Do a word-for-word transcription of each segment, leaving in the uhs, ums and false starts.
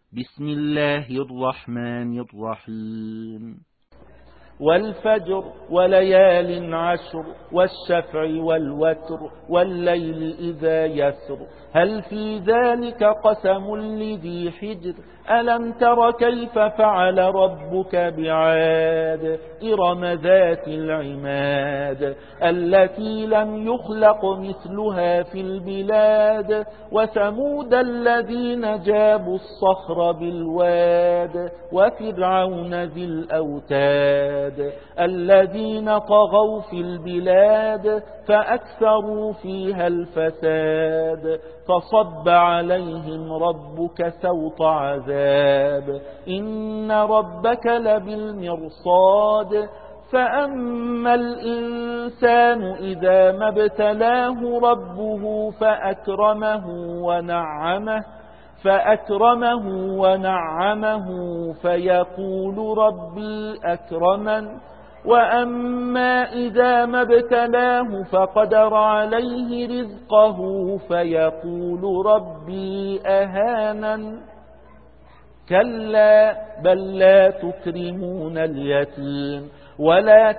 بسم الله الرحمن الرحيم والفجر وليال عشر والشفع والوتر والليل إذا يسر هل في ذلك قسم لذي حجر ألم تر كيف فعل ربك بعاد إرم ذات العماد التي لم يخلق مثلها في البلاد وثمود الذين جابوا الصخر بالواد وفرعون ذي الأوتاد الذين طغوا في البلاد فأكثروا فيها الفساد فصب عليهم ربك سوط عذاب إن ربك لبالمرصاد فأما الإنسان إذا ما ابتلاه ربه فأكرمه ونعمه فأكرمه ونعمه فيقول ربي أكرمن وأما إذا ما ابتلاه فقدر عليه رزقه فيقول ربي أهانن كلا بل لا تكرمون اليتيم ولا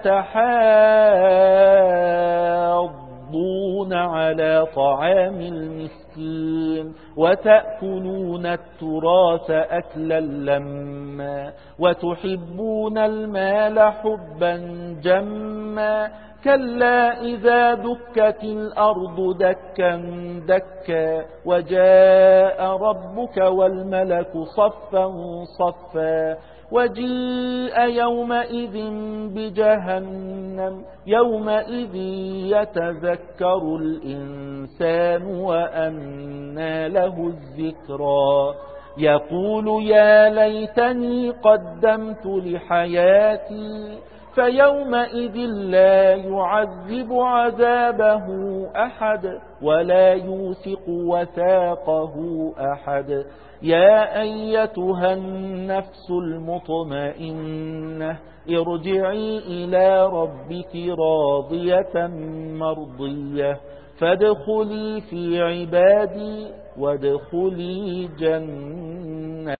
تحاضون على طعام المسكين وتأكلون التراث أكلا لما وتحبون المال حبا جما كلا إذا دكت الأرض دكا دكا وجاء ربك والملك صفا صفا وجيء يومئذ بجهنم يومئذ يتذكر الإنسان وأنى له الذكرى يقول يا ليتني قدمت لحياتي فيومئذ لا يعذب عذابه أحد ولا يوثق وثاقه أحد يا أيتها النفس المطمئنة ارجعي إلى ربك راضية مرضية فادخلي في عبادي وادخلي جنة